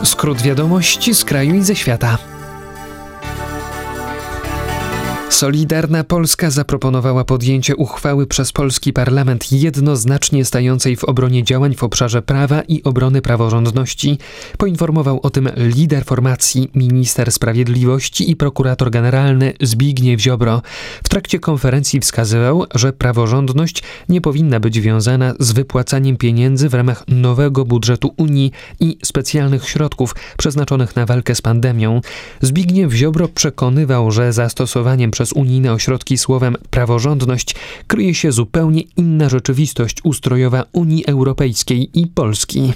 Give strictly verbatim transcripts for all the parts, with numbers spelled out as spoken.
Skrót wiadomości z kraju i ze świata. Solidarna Polska zaproponowała podjęcie uchwały przez polski parlament jednoznacznie stającej w obronie działań w obszarze prawa i obrony praworządności. Poinformował o tym lider formacji, minister sprawiedliwości i prokurator generalny Zbigniew Ziobro. W trakcie konferencji wskazywał, że praworządność nie powinna być wiązana z wypłacaniem pieniędzy w ramach nowego budżetu Unii i specjalnych środków przeznaczonych na walkę z pandemią. Zbigniew Ziobro przekonywał, że zastosowaniem przez unijne ośrodki słowem praworządność kryje się zupełnie inna rzeczywistość ustrojowa Unii Europejskiej i Polski.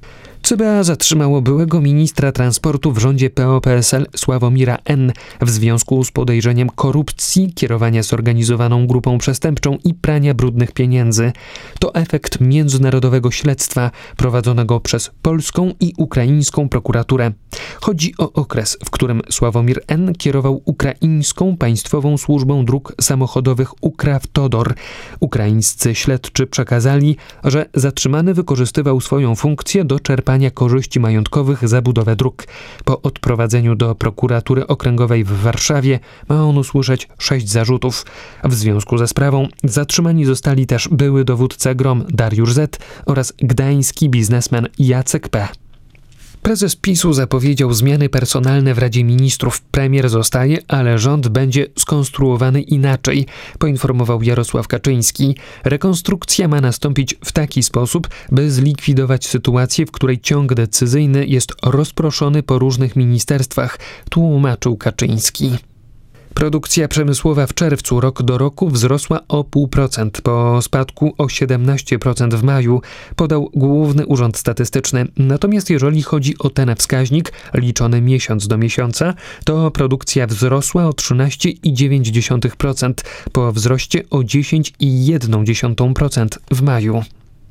C B A zatrzymało byłego ministra transportu w rządzie P O P S L Sławomira N. w związku z podejrzeniem korupcji, kierowania zorganizowaną grupą przestępczą i prania brudnych pieniędzy. To efekt międzynarodowego śledztwa prowadzonego przez polską i ukraińską prokuraturę. Chodzi o okres, w którym Sławomir N. kierował ukraińską państwową służbą dróg samochodowych Ukrawtodor. Ukraińscy śledczy przekazali, że zatrzymany wykorzystywał swoją funkcję do czerpania korzyści majątkowych za budowę dróg. Po odprowadzeniu do prokuratury okręgowej w Warszawie ma on usłyszeć sześć zarzutów. W związku ze sprawą zatrzymani zostali też były dowódca GROM Dariusz Z. oraz gdański biznesmen Jacek P. Prezes PiSu zapowiedział zmiany personalne w Radzie Ministrów. Premier zostaje, ale rząd będzie skonstruowany inaczej, poinformował Jarosław Kaczyński. Rekonstrukcja ma nastąpić w taki sposób, by zlikwidować sytuację, w której ciąg decyzyjny jest rozproszony po różnych ministerstwach, tłumaczył Kaczyński. Produkcja przemysłowa w czerwcu rok do roku wzrosła o zero przecinek pięć procent, po spadku o siedemnaście procent w maju, podał Główny Urząd Statystyczny. Natomiast jeżeli chodzi o ten wskaźnik, liczony miesiąc do miesiąca, to produkcja wzrosła o trzynaście przecinek dziewięć procent, po wzroście o dziesięć przecinek jeden procent w maju.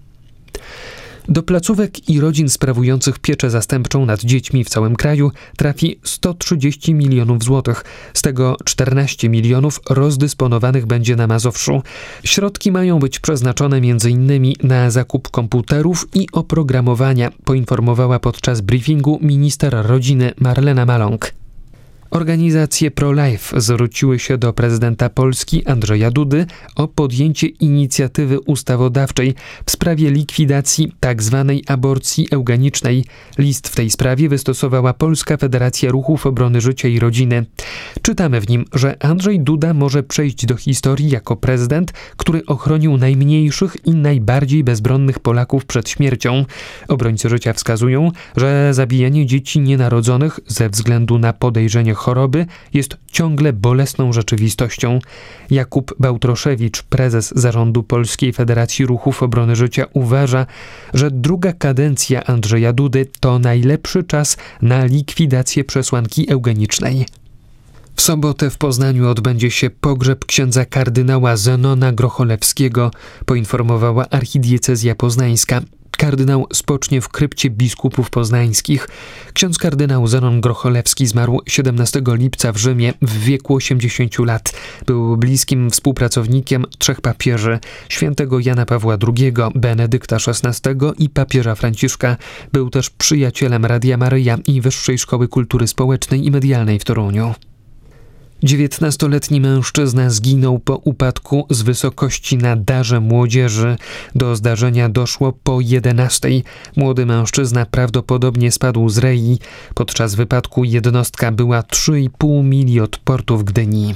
Do placówek i rodzin sprawujących pieczę zastępczą nad dziećmi w całym kraju trafi sto trzydzieści milionów złotych. Z tego czternaście milionów rozdysponowanych będzie na Mazowszu. Środki mają być przeznaczone m in na zakup komputerów i oprogramowania, poinformowała podczas briefingu minister rodziny Marlena Maląg. Organizacje pro-life zwróciły się do prezydenta Polski Andrzeja Dudy o podjęcie inicjatywy ustawodawczej w sprawie likwidacji tzw. aborcji eugenicznej. List w tej sprawie wystosowała Polska Federacja Ruchów Obrony Życia i Rodziny. Czytamy w nim, że Andrzej Duda może przejść do historii jako prezydent, który ochronił najmniejszych i najbardziej bezbronnych Polaków przed śmiercią. Obrońcy życia wskazują, że zabijanie dzieci nienarodzonych ze względu na podejrzenie choroby jest ciągle bolesną rzeczywistością. Jakub Bałtroszewicz, prezes zarządu Polskiej Federacji Ruchów Obrony Życia, uważa, że druga kadencja Andrzeja Dudy to najlepszy czas na likwidację przesłanki eugenicznej. W sobotę w Poznaniu odbędzie się pogrzeb księdza kardynała Zenona Grocholewskiego, poinformowała archidiecezja poznańska. Kardynał spocznie w krypcie biskupów poznańskich. Ksiądz kardynał Zenon Grocholewski zmarł siedemnastego lipca w Rzymie w wieku osiemdziesięciu lat. Był bliskim współpracownikiem trzech papieży, świętego Jana Pawła drugiego, Benedykta szesnastego i papieża Franciszka. Był też przyjacielem Radia Maryja i Wyższej Szkoły Kultury Społecznej i Medialnej w Toruniu. dziewiętnastoletni mężczyzna zginął po upadku z wysokości na darze młodzieży. Do zdarzenia doszło po jedenastej. Młody mężczyzna prawdopodobnie spadł z rei. Podczas wypadku jednostka była trzy i pół mili od portu w Gdyni.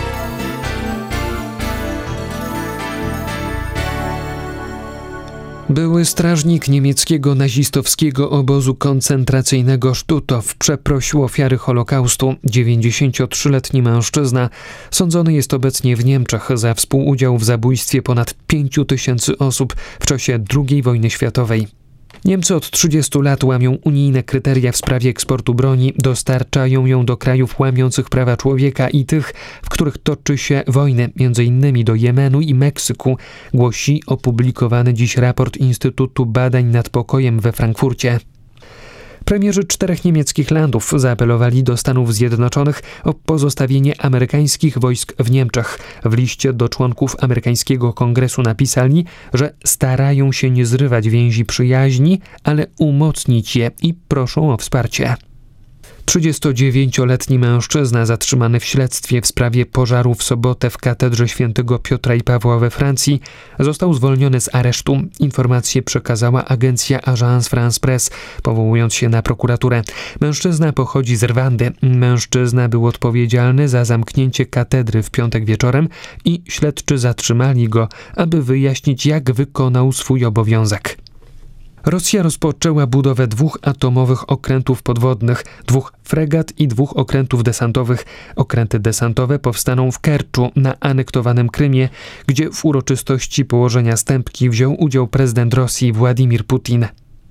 Były strażnik niemieckiego nazistowskiego obozu koncentracyjnego Stutthof przeprosił ofiary Holokaustu. dziewięćdziesięciotrzyletni mężczyzna sądzony jest obecnie w Niemczech za współudział w zabójstwie ponad pięciu tysięcy osób w czasie drugiej wojny światowej. Niemcy od trzydziestu lat łamią unijne kryteria w sprawie eksportu broni, dostarczają ją do krajów łamiących prawa człowieka i tych, w których toczy się wojny, między innymi do Jemenu i Meksyku, głosi opublikowany dziś raport Instytutu Badań nad Pokojem we Frankfurcie. Premierzy czterech niemieckich landów zaapelowali do Stanów Zjednoczonych o pozostawienie amerykańskich wojsk w Niemczech. W liście do członków amerykańskiego kongresu napisali, że starają się nie zrywać więzi przyjaźni, ale umocnić je i proszą o wsparcie. trzydziestodziewięcioletni mężczyzna zatrzymany w śledztwie w sprawie pożaru w sobotę w katedrze świętego Piotra i Pawła we Francji został zwolniony z aresztu. Informację przekazała agencja Agence France Presse, powołując się na prokuraturę. Mężczyzna pochodzi z Rwandy. Mężczyzna był odpowiedzialny za zamknięcie katedry w piątek wieczorem i śledczy zatrzymali go, aby wyjaśnić, jak wykonał swój obowiązek. Rosja rozpoczęła budowę dwóch atomowych okrętów podwodnych, dwóch fregat i dwóch okrętów desantowych. Okręty desantowe powstaną w Kerczu na anektowanym Krymie, gdzie w uroczystości położenia stępki wziął udział prezydent Rosji Władimir Putin.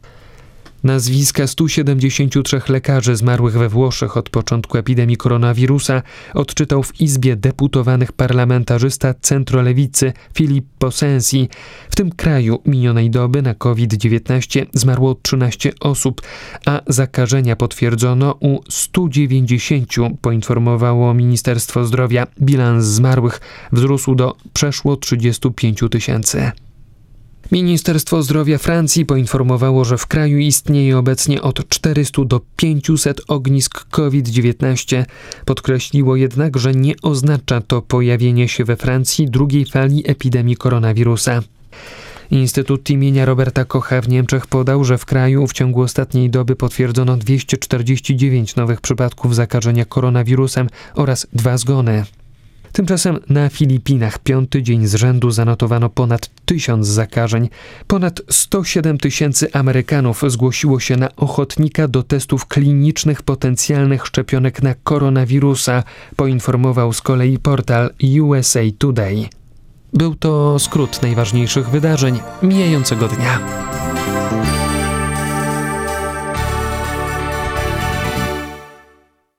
Nazwiska stu siedemdziesięciu trzech lekarzy zmarłych we Włoszech od początku epidemii koronawirusa odczytał w Izbie Deputowanych parlamentarzysta centrolewicy Filippo Sensi. W tym kraju minionej doby na kowid dziewiętnaście zmarło trzynaście osób, a zakażenia potwierdzono u stu dziewięćdziesięciu, poinformowało Ministerstwo Zdrowia. Bilans zmarłych wzrósł do przeszło trzydziestu pięciu tysięcy. Ministerstwo Zdrowia Francji poinformowało, że w kraju istnieje obecnie od czterystu do pięciuset ognisk kowid dziewiętnaście. Podkreśliło jednak, że nie oznacza to pojawienie się we Francji drugiej fali epidemii koronawirusa. Instytut imienia Roberta Kocha w Niemczech podał, że w kraju w ciągu ostatniej doby potwierdzono dwieście czterdzieści dziewięć nowych przypadków zakażenia koronawirusem oraz dwa zgony. Tymczasem na Filipinach piąty dzień z rzędu zanotowano ponad tysiąc zakażeń. Ponad sto siedem tysięcy Amerykanów zgłosiło się na ochotnika do testów klinicznych potencjalnych szczepionek na koronawirusa, poinformował z kolei portal U S A Today. Był to skrót najważniejszych wydarzeń mijającego dnia.